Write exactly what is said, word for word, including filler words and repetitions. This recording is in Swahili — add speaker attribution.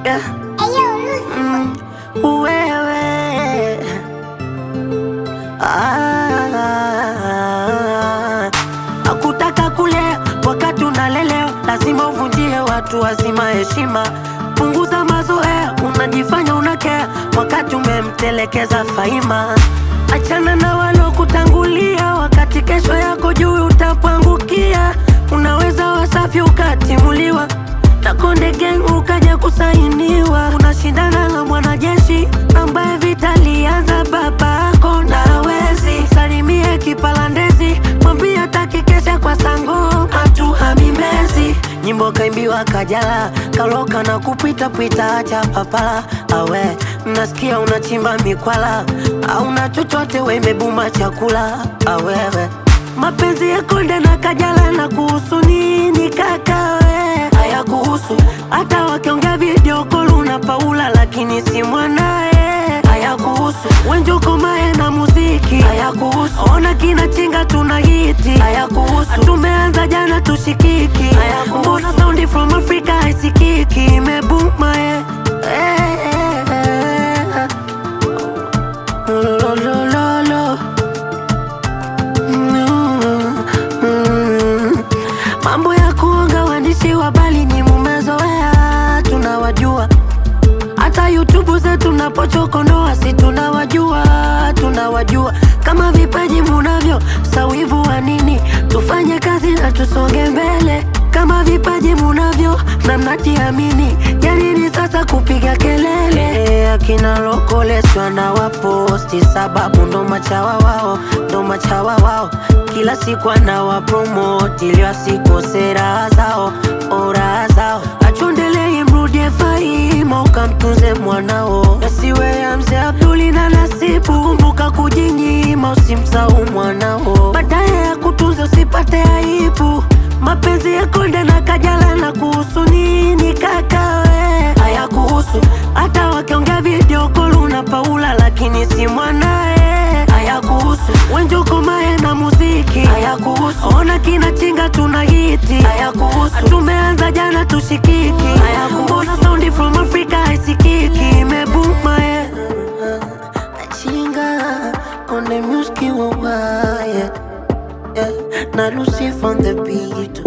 Speaker 1: yeah. Mm, wewe ah, hakutaka kulea wakati unalelewa, lazima uvunjie watu wazima heshima. Punguza mazoea, unajifanya unakea wakati umemtelekeza Faima. Achana na walo kutangulia, wakati kesho yako juu utapangukia. Unaweza Wasafi ukatimuliwa na Konde Gang ukaja kusainiwa. Unashindana na mwanajeshi ambaye vita lianza babako na hawezi. Salimie kipalandezi, mwambie hataki kesha kwa sango matu hamimezi. Nyimbo kaimbiwa Kajala, kaloka na kupita pita acha papala. Awe, nasikia unachimba mikwala, au na chochote we imebuma chakula. Awewe, mapenzi ya Konde na Kajala na kuhusu nini kaka we? Haya kuhusu, hata wakiongea video call una Paula lakini si mwanae. Haya kuhusu, Wenjoko mae na muziki. Haya kuhusu, ona kina Chinga tuna hiti. Haya kuhusu, tumeanza jana tushikiki. Haya kuhusu, mbona soundi from Africa haisikiki? Imebuma eh, eh, eh, eh. Lo, lo, lo, lo. Mambo ya kuonga waandishi wa habari ni mumezoea, tunawajua. Hata YouTube zetu napochokonoa si tunawajua, tunawajua. Kama vipaji munavyo, sawivu wa nini? Tufanye kazi na tusonge mbele. Kama vipaji munavyo na mnajiamini, janini sasa kupiga kelele? Akina Lokoleswa na waposti sababu ndo machawa wao, ndo machawa wao. Kila siku anawapromote ili wasikose raha zao, ora zao. Achondelei mrudie Faima ukamtunze mwanao. Nasiwe ya mzee Abduli na Nasibu, kumbuka kujinyima usimsahau mwanao. Baadaye ya kutunza usipate aibu. Mapenzi ya Konde na Kajala na kuhusu nini kaka we? Haya kuhusu, hata wakiongea video call una Paula lakini si mwanae. Haya kuhusu, Wenjoko mae na muziki. Haya kuhusu, ona kina Chinga tuna hiti. Haya kuhusu, tumeanza jana tushikiki. Haya kuhusu, mbona soundi from Africa haisikiki? Imebuma eh, Chinga on the music wa yeah, yeah. Na Lucy from the beat.